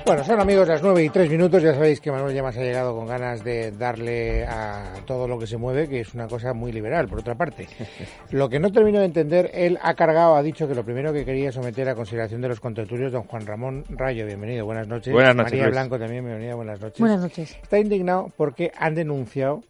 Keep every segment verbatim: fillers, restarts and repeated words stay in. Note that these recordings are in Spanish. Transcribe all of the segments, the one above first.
Bueno, son amigos las nueve y tres minutos, ya sabéis que Manuel Llamas ha llegado con ganas de darle a todo lo que se mueve, que es una cosa muy liberal, por otra parte. Lo que no termino de entender, él ha cargado, ha dicho que lo primero que quería someter a consideración de los contertulios, don Juan Ramón Rayo, bienvenido, buenas noches. Buenas noches, María Luis. Blanco también, bienvenida, buenas noches. Buenas noches. Está indignado porque han denunciado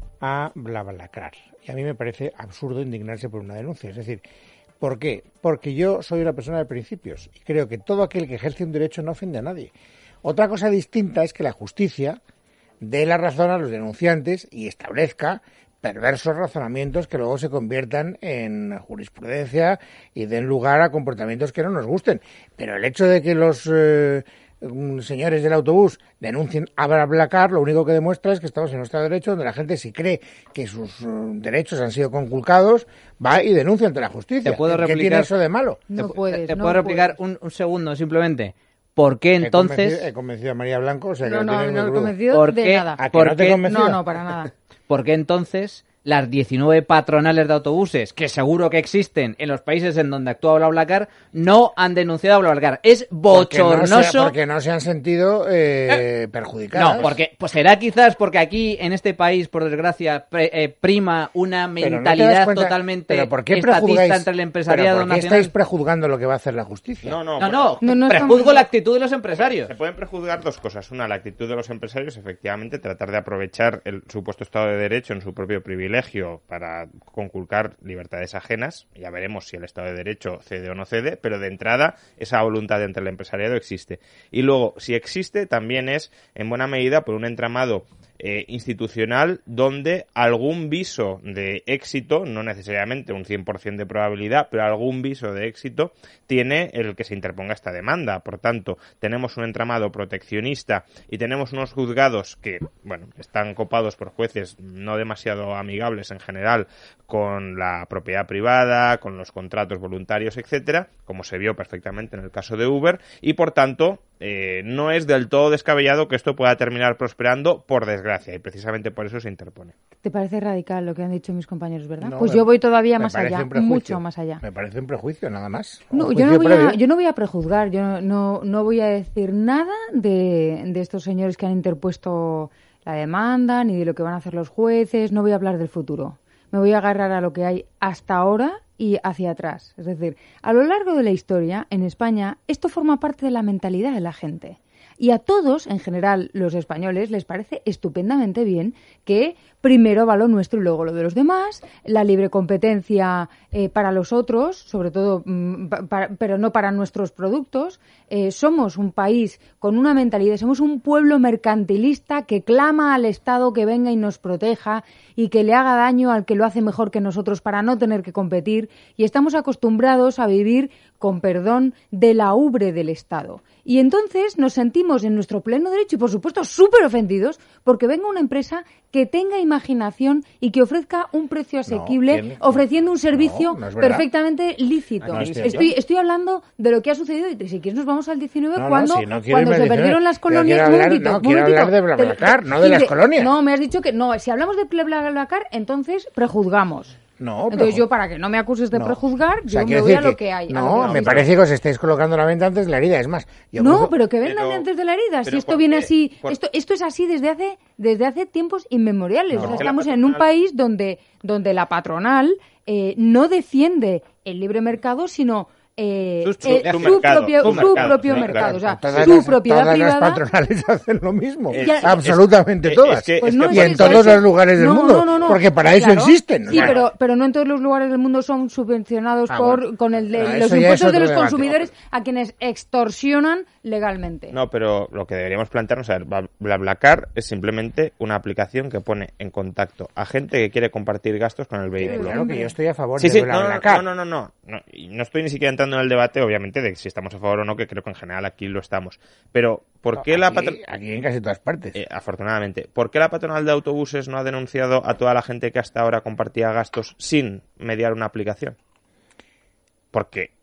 a BlaBlaCar, y a mí me parece absurdo indignarse por una denuncia, es decir, ¿por qué? Porque yo soy una persona de principios y creo que todo aquel que ejerce un derecho no ofende a nadie. Otra cosa distinta es que la justicia dé la razón a los denunciantes y establezca perversos razonamientos que luego se conviertan en jurisprudencia y den lugar a comportamientos que no nos gusten. Pero el hecho de que los eh, señores del autobús denuncien a BlaBlaCar, lo único que demuestra es que estamos en un estado de derecho donde la gente, si cree que sus uh, derechos han sido conculcados, va y denuncia ante la justicia. ¿Te puedo replicar? ¿Qué tiene eso de malo? No te, puedes, te no puedo replicar puedes. un, un segundo simplemente. ¿Por qué entonces? He convencido, he convencido a María Blanco, o sea que No, lo no, tienes no muy he crudo. convencido ¿Por de qué? nada. ¿A que ¿Por no te he qué? convencido? No, no, para nada. ¿Por qué entonces las diecinueve patronales de autobuses, que seguro que existen en los países en donde actúa BlaBlaCar, no han denunciado a BlaBlaCar? Es bochornoso. Porque no se, porque no se han sentido eh, perjudicados. No, porque pues será quizás porque aquí en este país, por desgracia, pre, eh, prima una Pero no te mentalidad das cuenta- totalmente ¿pero por qué estatista prejuzgáis- entre el empresariado pero ¿por qué nacional. estáis prejuzgando lo que va a hacer la justicia? No, no, No, no, No, no prejuzgo estamos- la actitud de los empresarios. Se pueden prejuzgar dos cosas. Una, la actitud de los empresarios, efectivamente, tratar de aprovechar el supuesto Estado de Derecho en su propio privilegio para conculcar libertades ajenas. Ya veremos si el Estado de Derecho cede o no cede, pero de entrada esa voluntad entre el empresariado existe. Y luego, si existe, también es en buena medida por un entramado eh, institucional donde algún viso de éxito, no necesariamente un cien por ciento de probabilidad, pero algún viso de éxito tiene el que se interponga esta demanda. Por tanto, tenemos un entramado proteccionista y tenemos unos juzgados que, bueno, están copados por jueces no demasiado amigables en general con la propiedad privada, con los contratos voluntarios, etcétera, como se vio perfectamente en el caso de Uber, y por tanto eh, no es del todo descabellado que esto pueda terminar prosperando, por desgracia, y precisamente por eso se interpone. ¿Te parece radical lo que han dicho mis compañeros, verdad? No, pues me- yo voy todavía me más parece allá, un prejuicio. mucho más allá. Me parece un prejuicio, nada más. No, Un yo no, juicio voy a, previo. yo no voy a prejuzgar, yo no, no voy a decir nada de, de estos señores que han interpuesto la demanda, ni de lo que van a hacer los jueces, no voy a hablar del futuro. Me voy a agarrar a lo que hay hasta ahora y hacia atrás. Es decir, a lo largo de la historia, en España, esto forma parte de la mentalidad de la gente. Y a todos, en general, los españoles, les parece estupendamente bien que primero va lo nuestro y luego lo de los demás, la libre competencia eh, para los otros, sobre todo, mm, pa- pa- pero no para nuestros productos. Eh, somos un país con una mentalidad, somos un pueblo mercantilista que clama al Estado que venga y nos proteja y que le haga daño al que lo hace mejor que nosotros para no tener que competir. Y estamos acostumbrados a vivir, con perdón, de la ubre del Estado. Y entonces nos sentimos en nuestro pleno derecho y, por supuesto, súper ofendidos porque venga una empresa que tenga imaginación y que ofrezca un precio asequible, ¿quién? ofreciendo un servicio No, no es verdad. perfectamente lícito. No es cierto. estoy, estoy hablando de lo que ha sucedido y si quieres nos vamos al diecinueve, No, no, cuando, si no quiero cuando irme se al diecinueve. perdieron las Pero colonias. quiero Un hablar- momentito, no, un quiero momentito. hablar de BlaBlaCar, no de Y las colonias. No, me has dicho que no. Si hablamos de BlaBlaCar, entonces prejuzgamos. No, Entonces pero- yo, para que no me acuses de No. prejuzgar, O sea, yo me quiero voy a decir lo que hay. a lo No, que me hay. parece que os estáis colocando la venta antes de la herida. Es más, yo No, cojo- pero que vengan Pero- antes de la herida. Si pero esto ¿por viene qué? así, Por- esto, esto es así desde hace, desde hace tiempos inmemoriales. No. O sea, Porque la estamos en un patronal- país donde, donde la patronal eh, no defiende el libre mercado, sino eh, Su- su- eh, su su mercado, propio, su su mercado, propio sí, mercado. claro. O sea, todas su las, propiedad todas las privada. patronales hacen lo mismo. Es- Absolutamente es- todas. es que- Pues es no que y es en eso, todos es- los lugares del no, mundo. no, no, no. Porque para eso Claro. existen. Sí, Claro. pero, pero no en todos los lugares del mundo son subvencionados Ah, por bueno. con el de, Ah, los eso ya es impuestos de otro los debate. consumidores a quienes extorsionan legalmente. No, pero lo que deberíamos plantearnos es Bla- BlaBlaCar es simplemente una aplicación que pone en contacto a gente que quiere compartir gastos con el vehículo. Claro que yo estoy a favor Sí, de sí, no, no, BlaBlaCar. no, no, no, no, no, y no estoy ni siquiera entrando en el debate, obviamente, de si estamos a favor o no, que creo que en general aquí lo estamos. Pero, ¿por qué la Aquí- patronal... Aquí en casi todas partes. Eh, afortunadamente, ¿por qué la patronal de autobuses no ha denunciado a toda la gente que hasta ahora compartía gastos sin mediar una aplicación? Porque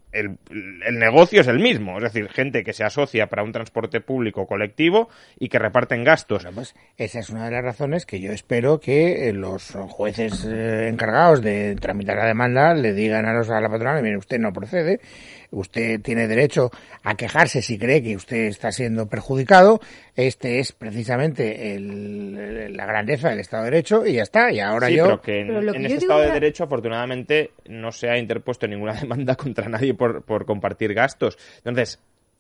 el, el negocio es el mismo, es decir, gente que se asocia para un transporte público colectivo y que reparten gastos. Bueno, pues esa es una de las razones que yo espero que los jueces eh, encargados de tramitar la demanda le digan a, los, a la patronal, mire, usted no procede, usted tiene derecho a quejarse si cree que usted está siendo perjudicado, este es precisamente el, la grandeza del Estado de Derecho y ya está, y ahora sí, yo... pero que en, pero en que este digo Estado era... de Derecho afortunadamente no se ha interpuesto ninguna demanda contra nadie por, por compartir gastos. Entonces,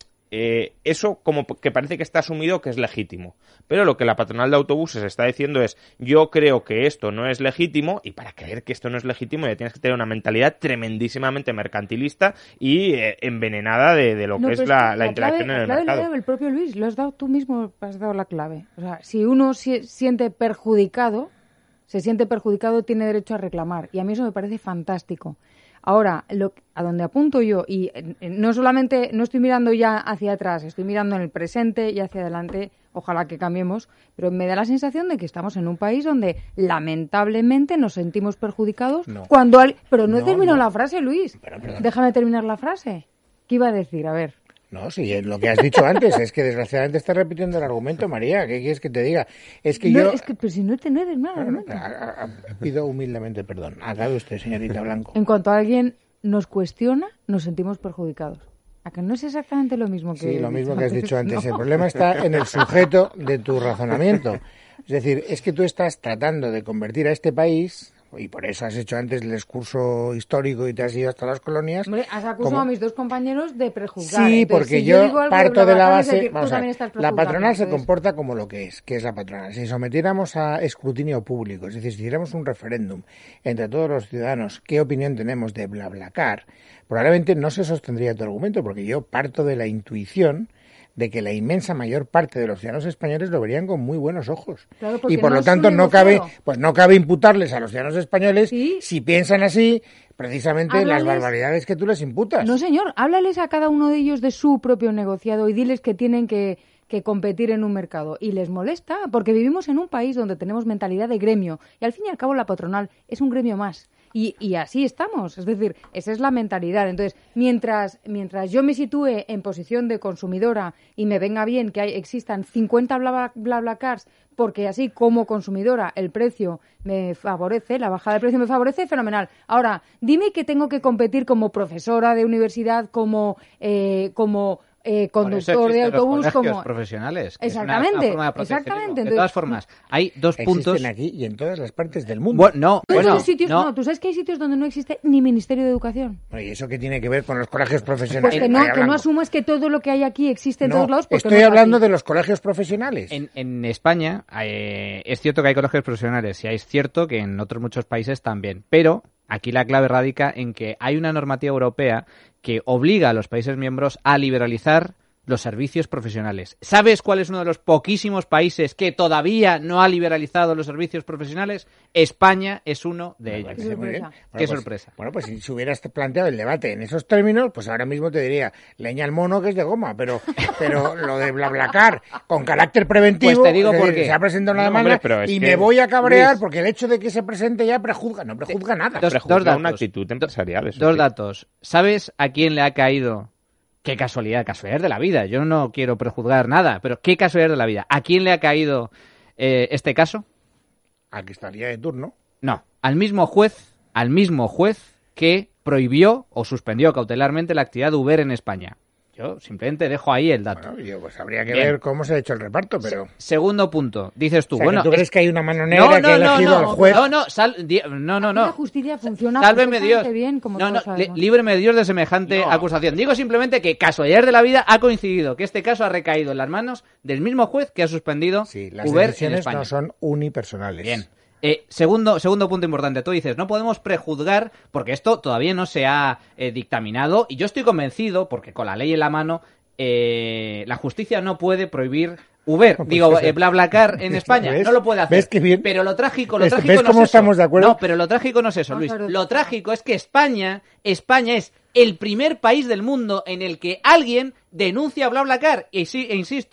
eh, eso como que parece que está asumido que es legítimo. Pero lo que la patronal de autobuses está diciendo es, yo creo que esto no es legítimo, y para creer que esto no es legítimo ya tienes que tener una mentalidad tremendísimamente mercantilista y eh, envenenada de, de lo No, que es pero la, que la clave- interacción en el la clave la ha mercado. dado el propio Luis, lo has dado tú mismo, has dado la clave. O sea, si uno se siente perjudicado, se siente perjudicado, tiene derecho a reclamar. Y a mí eso me parece fantástico. Ahora, lo, a donde apunto yo, y eh, no solamente, no estoy mirando ya hacia atrás, estoy mirando en el presente y hacia adelante, ojalá que cambiemos, pero me da la sensación de que estamos en un país donde lamentablemente nos sentimos perjudicados No. cuando... Al, pero no, No, terminó no. la frase, Luis. Pero, perdón. Déjame terminar la frase. ¿Qué iba a decir? A ver. No, sí, es lo que has dicho antes, es que desgraciadamente estás repitiendo el argumento, María, ¿qué quieres que te diga? Es que No, yo... es que, pero si no tener el mal Bueno, argumento. a- a- pido humildemente perdón. Acabe usted, señorita Blanco. En cuanto alguien nos cuestiona, nos sentimos perjudicados. ¿A que no es exactamente lo mismo que Sí, lo he mismo que has dicho antes. No. El problema está en el sujeto de tu razonamiento. Es decir, es que tú estás tratando de convertir a este país, y por eso has hecho antes el discurso histórico y te has ido hasta las colonias. Hombre, has acusado como- a mis dos compañeros de prejuzgar. Sí, Entonces, porque si yo, digo algo parto de la Blablacar, es base... decir, tú vamos a ver, también estás la prejuzgando, patronal se entonces- comporta como lo que es, que es la patronal. Si sometiéramos a escrutinio público, es decir, si hiciéramos un referéndum entre todos los ciudadanos, qué opinión tenemos de BlaBlaCar, probablemente no se sostendría tu argumento, porque yo parto de la intuición de que la inmensa mayor parte de los ciudadanos españoles lo verían con muy buenos ojos. Claro, porque y por no lo es tanto un no cabe, negociado. pues no cabe imputarles a los ciudadanos españoles Sí. si piensan así precisamente las Háblales- barbaridades que tú les imputas. No, señor, háblales a cada uno de ellos de su propio negociado y diles que tienen que, que competir en un mercado. Y les molesta, porque vivimos en un país donde tenemos mentalidad de gremio. Y al fin y al cabo la patronal es un gremio más. Y, y así estamos. Es decir, esa es la mentalidad. Entonces, mientras, mientras yo me sitúe en posición de consumidora y me venga bien que hay, existan cincuenta bla, bla, bla cars, porque así como consumidora el precio me favorece, la bajada de precio me favorece, fenomenal. Ahora, dime que tengo que competir como profesora de universidad, como... Eh, como Eh, Por eso conductor de existen los autobús colegios como profesionales, que es una- exactamente una forma de proteccionismo. exactamente De Entonces, todas formas, hay dos puntos. Existen aquí y en todas las partes del mundo. Bueno, no, todos bueno, los sitios no. no, tú sabes que hay sitios donde no existe ni Ministerio de Educación. Bueno, ¿y eso qué tiene que ver con los colegios Pues profesionales? que no, María que no Blanco? asumas que todo lo que hay aquí existe en No, todos lados porque estoy no es hablando así. de los colegios profesionales. En, en España eh, es cierto que hay colegios profesionales y es cierto que en otros muchos países también, pero aquí la clave radica en que hay una normativa europea que obliga a los países miembros a liberalizar los servicios profesionales. ¿Sabes cuál es uno de los poquísimos países que todavía no ha liberalizado los servicios profesionales? España es uno de ellos. Parece muy bien. sorpresa. Bueno, Qué pues- sorpresa. Bueno, pues si se hubiera planteado el debate en esos términos, pues ahora mismo te diría, leña al mono que es de goma, pero pero lo de BlaBlaCar con carácter preventivo, Pues te digo es por decir, qué. se ha presentado una No, demanda hombre, pero es y que, me voy a cabrear Luis, porque el hecho de que se presente ya prejuzga, no prejuzga nada. Dos- Prejuzga dos datos. una actitud empresarial. Eso Dos sí. datos. ¿Sabes a quién le ha caído? Qué casualidad, casualidad de la vida. Yo no quiero prejuzgar nada, pero qué casualidad de la vida. ¿A quién le ha caído eh, este caso? Aquí estaría de turno. No, al mismo juez, al mismo juez que prohibió o suspendió cautelarmente la actividad de Uber en España. Yo simplemente dejo ahí el dato. Bueno, yo, pues habría que Bien. ver cómo se ha hecho el reparto, pero... Segundo punto, dices tú, O sea, bueno, que ¿tú es- crees que hay una mano negra que ha elegido al juez? no, no, sal- di- no, no, Aquí la no. justicia funciona Sálveme Dios. perfectamente bien, como no, todos no, li- sabemos. líbreme Dios de semejante No. acusación. Digo simplemente que casualidad de la vida ha coincidido que este caso ha recaído en las manos del mismo juez que ha suspendido Sí, las Uber en decisiones España. no son unipersonales. Bien. Eh, segundo, segundo punto importante. Tú dices, no podemos prejuzgar porque esto todavía no se ha eh, dictaminado y yo estoy convencido, porque con la ley en la mano, eh, la justicia no puede prohibir Uber, Pues digo, eso. eh, BlaBlaCar en España, ¿Ves? no lo puede hacer. ¿Ves qué bien? Pero lo trágico, lo ¿Ves- trágico ves no cómo es eso. estamos de acuerdo? No, pero lo trágico no es eso, Vamos Luis. a ver. Lo trágico es que España, España es el primer país del mundo en el que alguien denuncia a BlaBlaCar. Y sí, e insisto,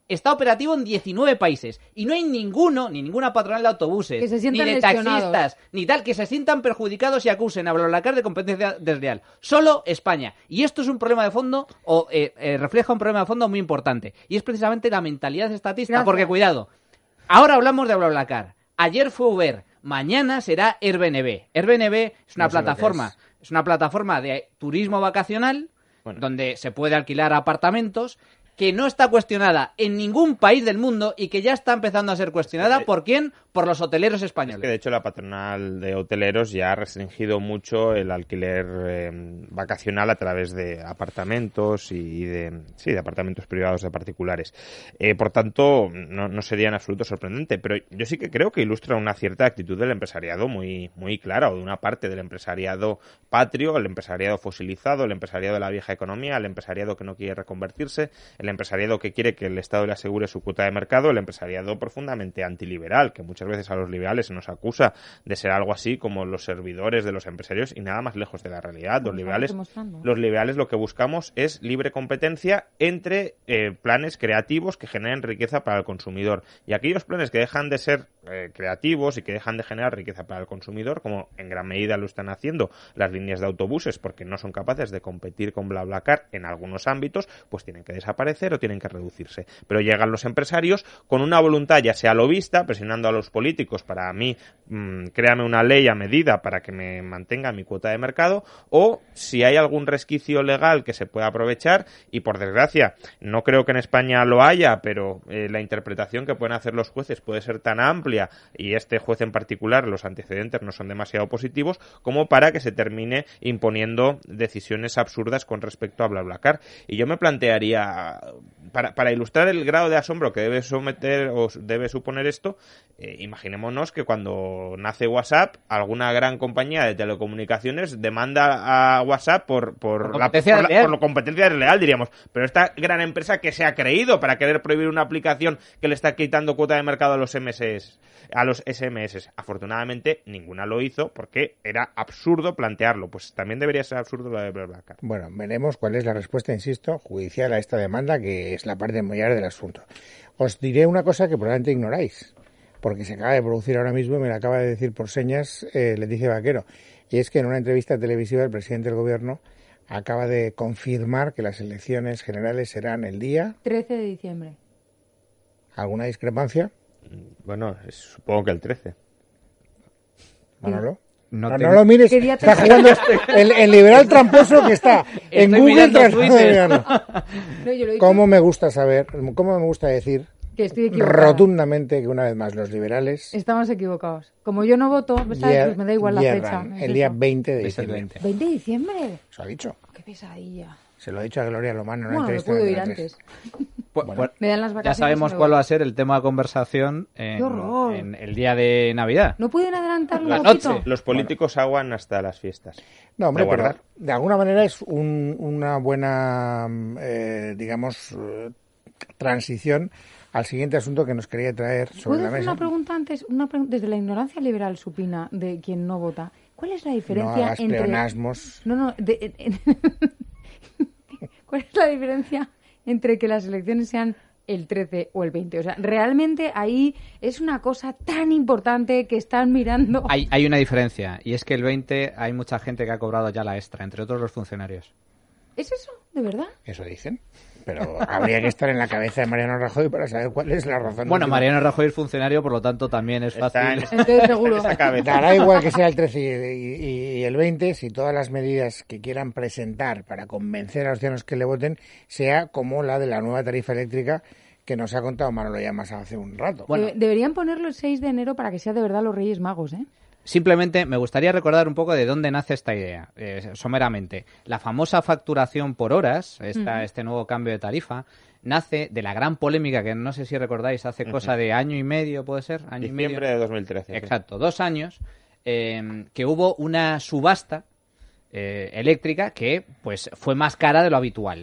está operativo en diecinueve países y no hay ninguno, ni ninguna patronal de autobuses, que se ni sientan de lesionados. taxistas, ni tal, que se sientan perjudicados y acusen a BlaBlaCar de competencia desleal. Solo España. Y esto es un problema de fondo, o eh, eh, refleja un problema de fondo muy importante. Y es precisamente la mentalidad estatista, Gracias. porque cuidado, ahora hablamos de BlaBlaCar. Ayer fue Uber, mañana será Airbnb. Airbnb es una No sé lo que plataforma, es. es una plataforma de turismo vacacional, Bueno. donde se puede alquilar apartamentos, que no está cuestionada en ningún país del mundo y que ya está empezando a ser cuestionada. ¿Por quién? Por los hoteleros Es españoles. que de hecho la patronal de hoteleros ya ha restringido mucho el alquiler eh, vacacional a través de apartamentos y de sí de apartamentos privados de particulares. Eh, por tanto, no, no sería en absoluto sorprendente, pero yo sí que creo que ilustra una cierta actitud del empresariado muy muy clara, o de una parte del empresariado patrio, el empresariado fosilizado, el empresariado de la vieja economía, el empresariado que no quiere reconvertirse, el empresariado que quiere que el Estado le asegure su cuota de mercado, el empresariado profundamente antiliberal, que muchas veces a los liberales se nos acusa de ser algo así como los servidores de los empresarios y nada más lejos de la realidad. Los liberales, los liberales lo que buscamos es libre competencia entre eh, planes creativos que generen riqueza para el consumidor. Y aquellos planes que dejan de ser eh, creativos y que dejan de generar riqueza para el consumidor, como en gran medida lo están haciendo las líneas de autobuses porque no son capaces de competir con BlaBlaCar en algunos ámbitos, pues tienen que desaparecer o tienen que reducirse. Pero llegan los empresarios con una voluntad, ya sea lobista, presionando a los políticos para mí, mmm, créame una ley a medida para que me mantenga mi cuota de mercado, o si hay algún resquicio legal que se pueda aprovechar, y por desgracia, no creo que en España lo haya, pero eh, la interpretación que pueden hacer los jueces puede ser tan amplia, y este juez en particular, los antecedentes no son demasiado positivos, como para que se termine imponiendo decisiones absurdas con respecto a BlaBlaCar. Y yo me plantearía, Para, para ilustrar el grado de asombro que debe someter o debe suponer esto, eh, imaginémonos que cuando nace WhatsApp, alguna gran compañía de telecomunicaciones demanda a WhatsApp por, por, Por la, competencia por, la, desleal. por la competencia desleal, diríamos. Pero esta gran empresa que se ha creído para querer prohibir una aplicación que le está quitando cuota de mercado a los M S S, a los S M S. Afortunadamente, ninguna lo hizo porque era absurdo plantearlo. Pues también debería ser absurdo lo de BlaBlaCar. Bueno, veremos cuál es la respuesta, insisto, judicial a esta demanda, que es la parte mollar del asunto. Os diré una cosa que probablemente ignoráis, porque se acaba de producir ahora mismo, me la acaba de decir por señas eh, Leticia Vaquero, y es que en una entrevista televisiva el presidente del gobierno acaba de confirmar que las elecciones generales serán el día... trece de diciembre. ¿Alguna discrepancia? Bueno, es, supongo que el trece. Manolo. No No, tengo- no lo mires, ¿Qué día está te- jugando el, el liberal tramposo que está en Estoy Google mirando tratando de Twitter. mirarlo. No, yo lo he dicho ¿Cómo me gusta saber, cómo me gusta decir que estoy equivocada. rotundamente que una vez más los liberales Estamos equivocados. Como yo no voto, ¿sabes? hier- Pues me da igual la hierran fecha. Es el día eso. veinte de Es el diciembre. veinte. ¿veinte de diciembre? Se lo ha dicho. Qué pesadilla. Se lo ha dicho a Gloria Lomán en una Bueno, me entrevista. puedo en ir Antena tres. antes. Pu- Bueno, pu- Me dan las ya vacaciones. sabemos y me cuál voy. va a ser el tema de conversación en, ¡Qué horror! en el día de Navidad. ¿No pueden adelantarlo La un poquito? noche. Los políticos aguan hasta las fiestas. No, hombre, ¿De pero guardar? de alguna manera es un- una buena, eh, digamos, eh, transición al siguiente asunto que nos quería traer sobre ¿Puedo la hacer mesa. una pregunta antes? Una pregun- desde la ignorancia liberal supina de quien no vota. ¿Cuál es la No diferencia hagas entre... pleonasmos. No, no. de- ¿Cuál es la diferencia entre que las elecciones sean el trece o el veinte? O sea, realmente ahí es una cosa tan importante que están mirando. Hay, hay una diferencia, y es que el veinte hay mucha gente que ha cobrado ya la extra, entre otros los funcionarios. ¿Es eso? ¿De verdad? Eso dicen. Pero habría que estar en la cabeza de Mariano Rajoy para saber cuál es la razón. Bueno, última. Mariano Rajoy es funcionario, por lo tanto también es Está fácil. en- Entonces seguro. esa cabeza. Dará igual que sea el trece y, y- y el veinte, si todas las medidas que quieran presentar para convencer a los ciudadanos que le voten sea como la de la nueva tarifa eléctrica que nos ha contado Manolo Llamas hace un rato. Bueno. Debe- Deberían ponerlo el seis de enero para que sea de verdad los Reyes Magos, ¿eh? Simplemente me gustaría recordar un poco de dónde nace esta idea, eh, someramente. La famosa facturación por horas, esta, Ujú. este nuevo cambio de tarifa, nace de la gran polémica que no sé si recordáis, hace cosa de año y medio, ¿puede ser? Año y medio. Diciembre de dos mil trece. sí. Exacto, dos años, eh, que hubo una subasta eh, eléctrica que pues fue más cara de lo habitual.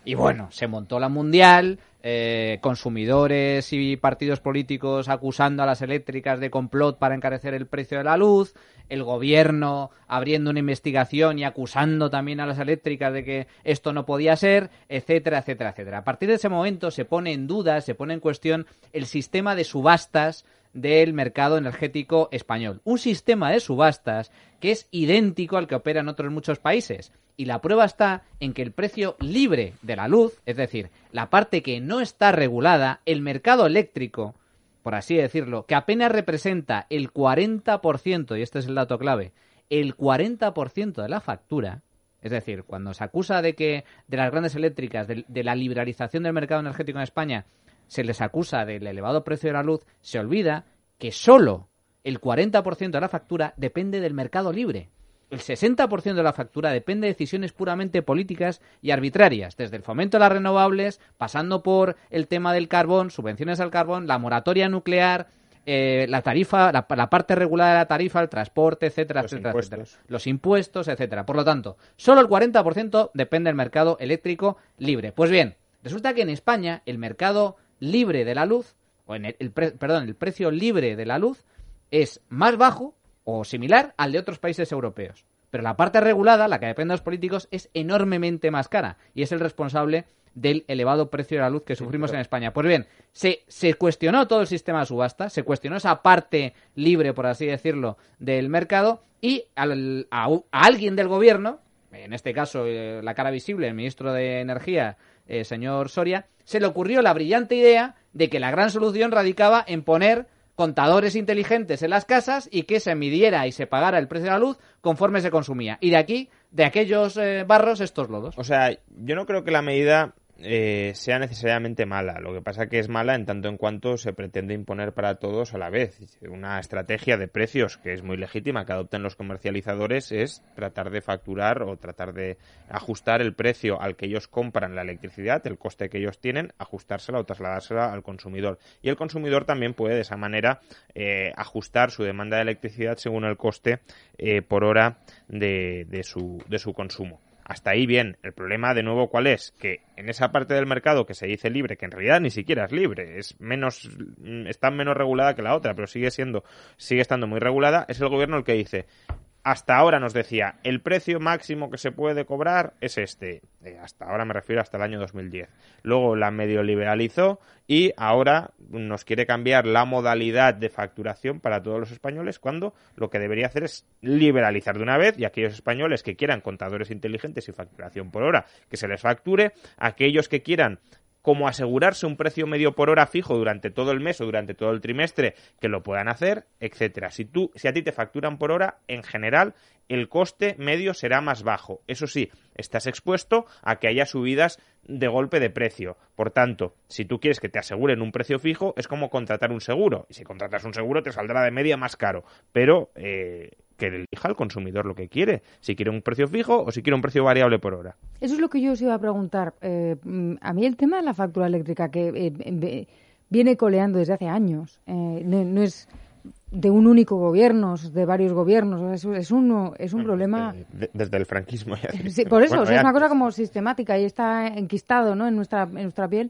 Y bueno, se montó la mundial, eh, consumidores y partidos políticos acusando a las eléctricas de complot para encarecer el precio de la luz, el gobierno abriendo una investigación y acusando también a las eléctricas de que esto no podía ser, etcétera, etcétera, etcétera. A partir de ese momento se pone en duda, se pone en cuestión el sistema de subastas del mercado energético español. Un sistema de subastas que es idéntico al que opera en otros muchos países. Y la prueba está en que el precio libre de la luz, es decir, la parte que no está regulada, el mercado eléctrico, por así decirlo, que apenas representa el cuarenta por ciento, y este es el dato clave, el cuarenta por ciento de la factura, es decir, cuando se acusa de que de las grandes eléctricas, de, de la liberalización del mercado energético en España, se les acusa del elevado precio de la luz, se olvida que solo el cuarenta por ciento de la factura depende del mercado libre. El sesenta por ciento de la factura depende de decisiones puramente políticas y arbitrarias, desde el fomento de las renovables, pasando por el tema del carbón, subvenciones al carbón, la moratoria nuclear, eh, la tarifa, la, la parte regulada de la tarifa, el transporte, etcétera, los etcétera, impuestos. etcétera. Los impuestos, etcétera. Por lo tanto, solo el cuarenta por ciento depende del mercado eléctrico libre. Pues bien, resulta que en España el mercado libre de la luz, o en el, el pre, perdón, el precio libre de la luz es más bajo o similar al de otros países europeos. Pero la parte regulada, la que depende de los políticos, es enormemente más cara y es el responsable del elevado precio de la luz que sufrimos en España. Pues bien, se, se cuestionó todo el sistema de subasta, se cuestionó esa parte libre, por así decirlo, del mercado y al, a, a alguien del gobierno, en este caso eh, la cara visible, el ministro de Energía, eh, señor Soria, se le ocurrió la brillante idea de que la gran solución radicaba en poner contadores inteligentes en las casas y que se midiera y se pagara el precio de la luz conforme se consumía. Y de aquí, de aquellos eh, barros, estos lodos. O sea, yo no creo que la medida eh, sea necesariamente mala. Lo que pasa que es mala en tanto en cuanto se pretende imponer para todos a la vez. Una estrategia de precios que es muy legítima que adopten los comercializadores es tratar de facturar o tratar de ajustar el precio al que ellos compran la electricidad, el coste que ellos tienen, ajustársela o trasladársela al consumidor. Y el consumidor también puede de esa manera eh, ajustar su demanda de electricidad según el coste eh, por hora de, de, su, de su consumo. Hasta ahí bien. El problema, de nuevo, ¿cuál es? Que en esa parte del mercado que se dice libre, que en realidad ni siquiera es libre, es menos, está menos regulada que la otra, pero sigue siendo, sigue estando muy regulada, es el gobierno el que dice, hasta ahora nos decía, el precio máximo que se puede cobrar es este. Eh, hasta ahora me refiero hasta el año dos mil diez. Luego la medio liberalizó y ahora nos quiere cambiar la modalidad de facturación para todos los españoles cuando lo que debería hacer es liberalizar de una vez y aquellos españoles que quieran contadores inteligentes y facturación por hora, que se les facture. Aquellos que quieran como asegurarse un precio medio por hora fijo durante todo el mes o durante todo el trimestre, que lo puedan hacer, etcétera. Si tú, si a ti te facturan por hora, en general, el coste medio será más bajo. Eso sí, estás expuesto a que haya subidas de golpe de precio. Por tanto, si tú quieres que te aseguren un precio fijo, es como contratar un seguro. Y si contratas un seguro, te saldrá de media más caro. Pero eh, que elija el consumidor lo que quiere. Si quiere un precio fijo o si quiere un precio variable por hora. Eso es lo que yo os iba a preguntar. Eh, a mí el tema de la factura eléctrica que eh, viene coleando desde hace años. Eh, no, no es de un único gobierno, es de varios gobiernos. Es, es, un, es un problema... Desde, desde el franquismo ya. Sí, por eso, bueno, o sea, es una antes. cosa como sistemática y está enquistado, ¿no?, en nuestra, en nuestra piel.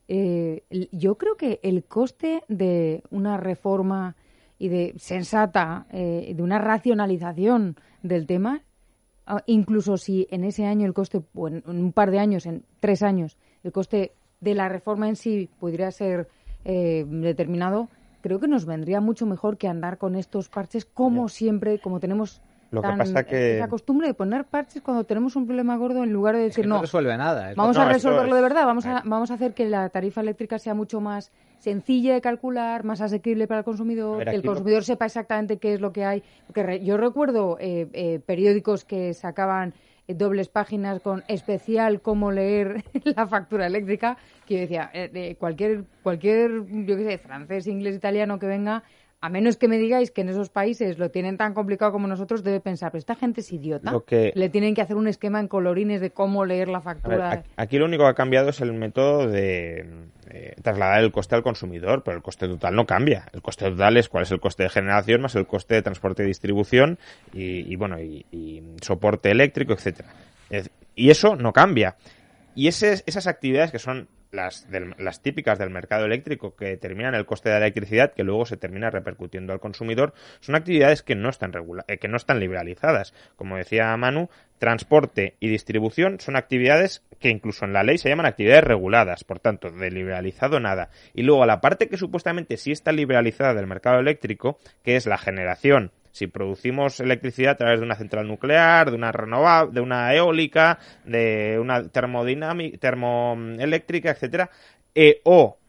Eh, yo creo que el coste de una reforma y de sensata, eh, de una racionalización del tema, incluso si en ese año el coste, o en un par de años, en tres años, el coste de la reforma en sí pudiera ser eh, determinado, creo que nos vendría mucho mejor que andar con estos parches como siempre, como tenemos Lo tan, que pasa que... esa costumbre de poner parches cuando tenemos un problema gordo en lugar de decir es que no, no resuelve nada. Vamos no, a resolverlo es... de verdad, vamos a, vamos a hacer que la tarifa eléctrica sea mucho más sencilla de calcular, más asequible para el consumidor, ver, que el lo... consumidor sepa exactamente qué es lo que hay. Porque re, yo recuerdo eh, eh, periódicos que sacaban eh, dobles páginas con especial cómo leer la factura eléctrica, que yo decía, eh, eh, cualquier, cualquier, yo qué sé, francés, inglés, italiano que venga, a menos que me digáis que en esos países lo tienen tan complicado como nosotros, debe pensar, pero esta gente es idiota. Lo que... Le tienen que hacer un esquema en colorines de cómo leer la factura. Ver, aquí lo único que ha cambiado es el método de eh, trasladar el coste al consumidor, pero el coste total no cambia. El coste total es cuál es el coste de generación más el coste de transporte y distribución y, y bueno y, y soporte eléctrico, etcétera. Y eso no cambia. Y ese, esas actividades que son las, del, las típicas del mercado eléctrico, que determinan el coste de la electricidad, que luego se termina repercutiendo al consumidor, son actividades que no están regula eh, que no están liberalizadas. Como decía Manu, transporte y distribución son actividades que incluso en la ley se llaman actividades reguladas, por tanto, de liberalizado nada. Y luego la parte que supuestamente sí está liberalizada del mercado eléctrico, que es la generación. Si producimos electricidad a través de una central nuclear, de una renovable, de una eólica, de una termodinámica, termoeléctrica, etcétera, eh, o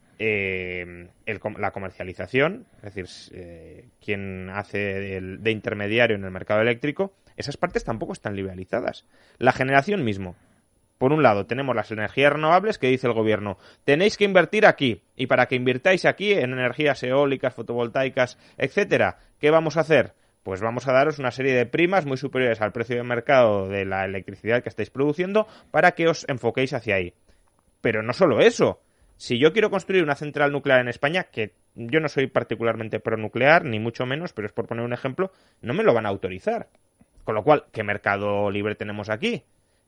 eh, el, la comercialización, es decir, eh, quien hace el, de intermediario en el mercado eléctrico, esas partes tampoco están liberalizadas. La generación mismo. Por un lado, tenemos las energías renovables que dice el gobierno, tenéis que invertir aquí, y para que invirtáis aquí en energías eólicas, fotovoltaicas, etcétera, ¿qué vamos a hacer? Pues vamos a daros una serie de primas muy superiores al precio de mercado de la electricidad que estáis produciendo para que os enfoquéis hacia ahí. Pero no solo eso. Si yo quiero construir una central nuclear en España, que yo no soy particularmente pronuclear, ni mucho menos, pero es por poner un ejemplo, no me lo van a autorizar. Con lo cual, ¿qué mercado libre tenemos aquí?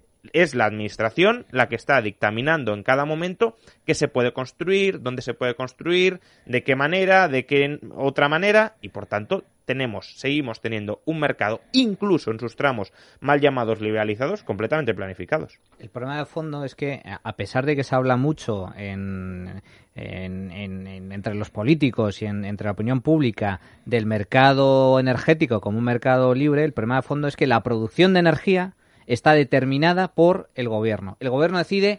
Es la administración la que está dictaminando en cada momento qué se puede construir, dónde se puede construir, de qué manera, de qué otra manera, y por tanto tenemos, seguimos teniendo un mercado, incluso en sus tramos mal llamados liberalizados, completamente planificados. El problema de fondo es que, a pesar de que se habla mucho en, en, en, en, entre los políticos y en, entre la opinión pública del mercado energético como un mercado libre, el problema de fondo es que la producción de energía está determinada por el gobierno. El gobierno decide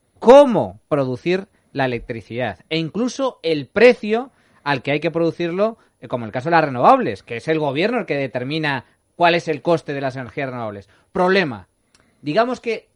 cómo producir la electricidad e incluso el precio al que hay que producirlo, como en el caso de las renovables, que es el gobierno el que determina cuál es el coste de las energías renovables. Problema. Digamos que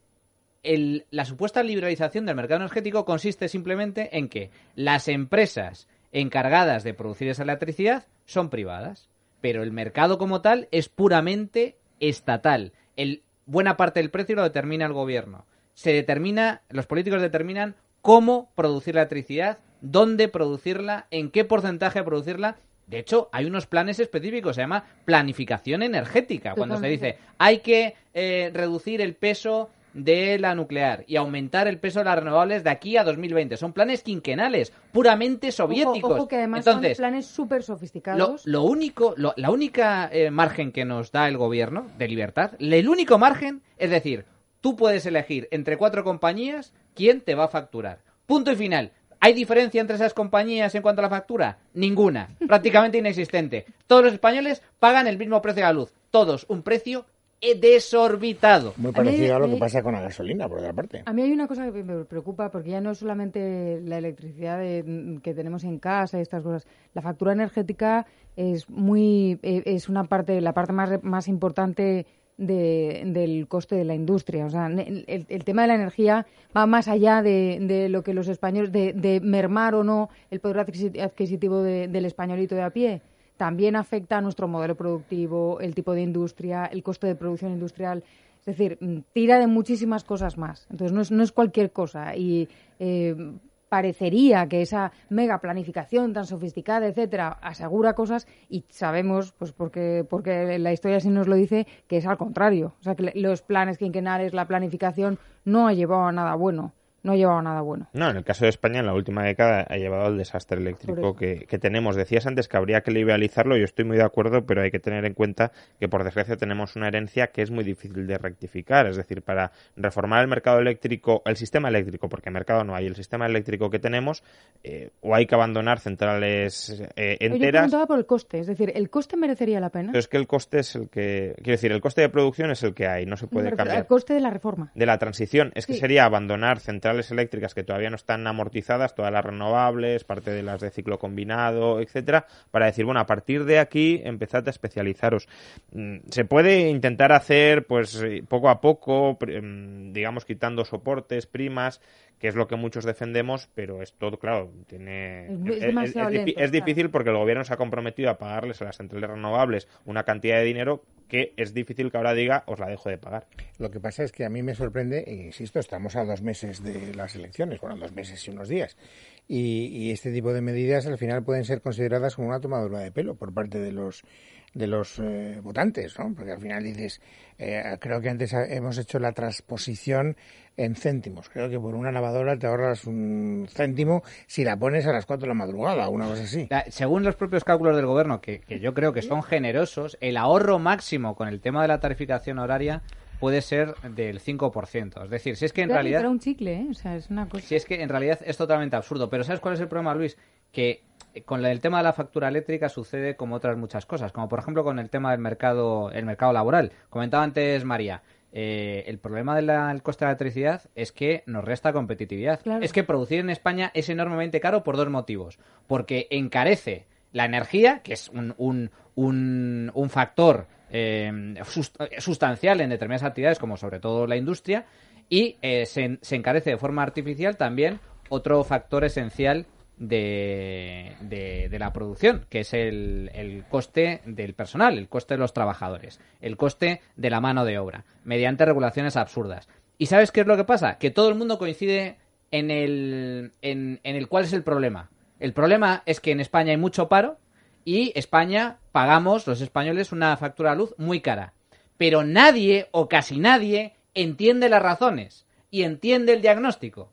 el, la supuesta liberalización del mercado energético consiste simplemente en que las empresas encargadas de producir esa electricidad son privadas, pero el mercado como tal es puramente estatal. El buena parte del precio lo determina el gobierno. Se determina, los políticos determinan cómo producir la electricidad, dónde producirla, en qué porcentaje producirla. De hecho, hay unos planes específicos, se llama planificación energética, cuando se dice hay que eh, reducir el peso de la nuclear y aumentar el peso de las renovables de aquí a dos mil veinte. Son planes quinquenales, puramente soviéticos. Ojo, ojo que además Entonces, son planes súper sofisticados. Lo, lo único, lo, la única eh, margen que nos da el gobierno de libertad, el único margen es decir, tú puedes elegir entre cuatro compañías quién te va a facturar. Punto y final. ¿Hay diferencia entre esas compañías en cuanto a la factura? Ninguna. Prácticamente inexistente. Todos los españoles pagan el mismo precio de la luz. Todos un precio desorbitado. Muy parecido a, a, mí, a lo que pasa con la gasolina, por otra parte. A mí hay una cosa que me preocupa, porque ya no es solamente la electricidad de, que tenemos en casa y estas cosas. La factura energética es muy es una parte, la parte más, más importante de, del coste de la industria. O sea, el, el tema de la energía va más allá de, de lo que los españoles, de, de mermar o no el poder adquisitivo de, del españolito de a pie. También afecta a nuestro modelo productivo, el tipo de industria, el coste de producción industrial. Es decir, tira de muchísimas cosas más. Entonces, no es, no es cualquier cosa. Y eh, parecería que esa mega planificación tan sofisticada, etcétera, asegura cosas, y sabemos, pues porque, porque la historia sí nos lo dice, que es al contrario. O sea, que los planes quinquenales, la planificación, no ha llevado a nada bueno. No ha llevado a nada bueno. No, en el caso de España, en la última década ha llevado al desastre eléctrico que, que tenemos. Decías antes que habría que liberalizarlo, yo estoy muy de acuerdo, pero hay que tener en cuenta que, por desgracia, tenemos una herencia que es muy difícil de rectificar. Es decir, para reformar el mercado eléctrico, el sistema eléctrico, porque mercado no hay, el sistema eléctrico que tenemos, eh, o hay que abandonar centrales eh, enteras. Yo preguntaba por el coste, es decir, ¿el coste merecería la pena? Pero es que el coste es el que... Quiero decir, el coste de producción es el que hay, no se puede cambiar. El coste de la reforma. De la transición, es que sí. sería abandonar centrales eléctricas que todavía no están amortizadas, todas las renovables, parte de las de ciclo combinado, etcétera, para decir, bueno, a partir de aquí empezad a especializaros. Se puede intentar hacer, pues, poco a poco, digamos, quitando soportes, primas, que es lo que muchos defendemos, pero esto, claro, tiene es, es, es, es, lento, es difícil claro. Porque el gobierno se ha comprometido a pagarles a las centrales renovables una cantidad de dinero que es difícil que ahora diga, os la dejo de pagar. Lo que pasa es que a mí me sorprende, e insisto, estamos a dos meses de las elecciones, bueno, dos meses y unos días, y, y este tipo de medidas al final pueden ser consideradas como una tomadura de pelo por parte de los de los eh, votantes, ¿no? Porque al final dices, eh, creo que antes hemos hecho la transposición en céntimos. Creo que por una lavadora te ahorras un céntimo si la pones a las cuatro de la madrugada, una cosa así. Según los propios cálculos del gobierno, que, que yo creo que son generosos, el ahorro máximo con el tema de la tarificación horaria puede ser del cinco por ciento. Es decir, si es que en Claro, realidad... Era un chicle, ¿eh? O sea, es una cosa... Si es que en realidad es totalmente absurdo. Pero ¿sabes cuál es el problema, Luis? Que con el tema de la factura eléctrica sucede como otras muchas cosas. Como por ejemplo con el tema del mercado, el mercado laboral. Comentaba antes María, eh, el problema del coste de la electricidad es que nos resta competitividad. Claro. Es que producir en España es enormemente caro por dos motivos. Porque encarece la energía, que es un, un, un, un factor... Eh, sustancial en determinadas actividades, como sobre todo la industria, y eh, se, se encarece de forma artificial también otro factor esencial de, de, de la producción, que es el, el coste del personal, el coste de los trabajadores, el coste de la mano de obra, mediante regulaciones absurdas. ¿Y sabes qué es lo que pasa? Que todo el mundo coincide en el, en, en el cuál es el problema. El problema es que en España hay mucho paro, y España pagamos, los españoles, una factura de luz muy cara. Pero nadie, o casi nadie, entiende las razones y entiende el diagnóstico.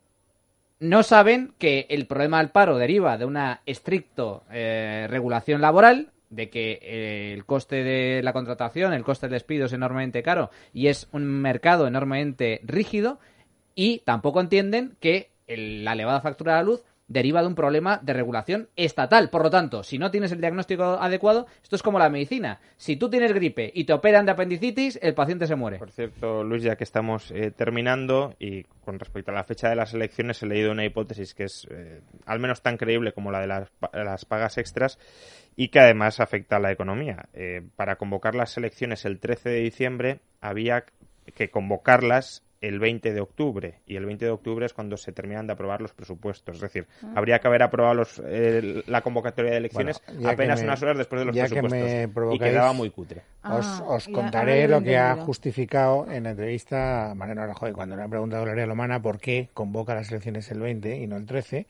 No saben que el problema del paro deriva de una estricta eh, regulación laboral, de que eh, el coste de la contratación, el coste del despido es enormemente caro y es un mercado enormemente rígido, y tampoco entienden que el, la elevada factura de la luz deriva de un problema de regulación estatal. Por lo tanto, si no tienes el diagnóstico adecuado, esto es como la medicina. Si tú tienes gripe y te operan de apendicitis, el paciente se muere. Por cierto, Luis, ya que estamos eh, terminando, y con respecto a la fecha de las elecciones, he leído una hipótesis que es eh, al menos tan creíble como la de las, las pagas extras, y que además afecta a la economía. Eh, para convocar las elecciones el trece de diciembre, había que convocarlas el veinte de octubre, y el veinte de octubre es cuando se terminan de aprobar los presupuestos. Es decir, ah. habría que haber aprobado los, eh, la convocatoria de elecciones bueno, apenas me, unas horas después de los presupuestos, y quedaba muy cutre. Ah, os, os contaré ya, lo que ha justificado en la entrevista Mariano Rajoy cuando le ha preguntado a Gloria Lomana por qué convoca las elecciones el veinte y no el trece.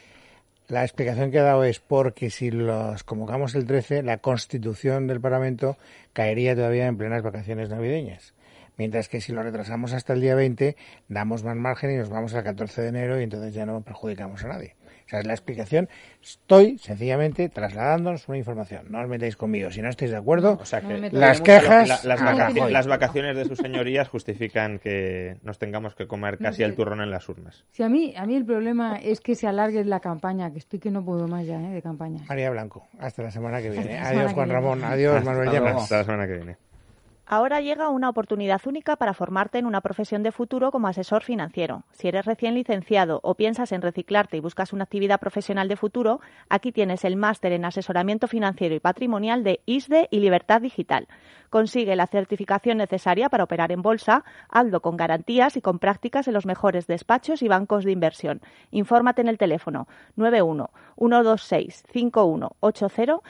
La explicación que ha dado es porque si los convocamos el trece, la constitución del Parlamento caería todavía en plenas vacaciones navideñas. Mientras que si lo retrasamos hasta el día veinte, damos más margen y nos vamos al catorce de enero y entonces ya no perjudicamos a nadie. Esa es la explicación. Estoy sencillamente trasladándonos una información. No os metáis conmigo. Si no estáis de acuerdo, o sea que no las quejas... La, las, vacaciones, las vacaciones de sus señorías justifican que nos tengamos que comer casi no sé. el turrón en las urnas. Sí, a mí, a mí el problema es que se alargue la campaña, que estoy que no puedo más ya, ¿eh? De campaña. María Blanco, hasta la semana que viene. Adiós, Juan Ramón. Adiós, Manuel Llamas. Hasta la semana que viene. Ahora llega una oportunidad única para formarte en una profesión de futuro como asesor financiero. Si eres recién licenciado o piensas en reciclarte y buscas una actividad profesional de futuro, aquí tienes el máster en asesoramiento financiero y patrimonial de I S D E y Libertad Digital. Consigue la certificación necesaria para operar en bolsa, hazlo con garantías y con prácticas en los mejores despachos y bancos de inversión. Infórmate en el teléfono nueve uno, uno dos seis, cinco uno ocho cero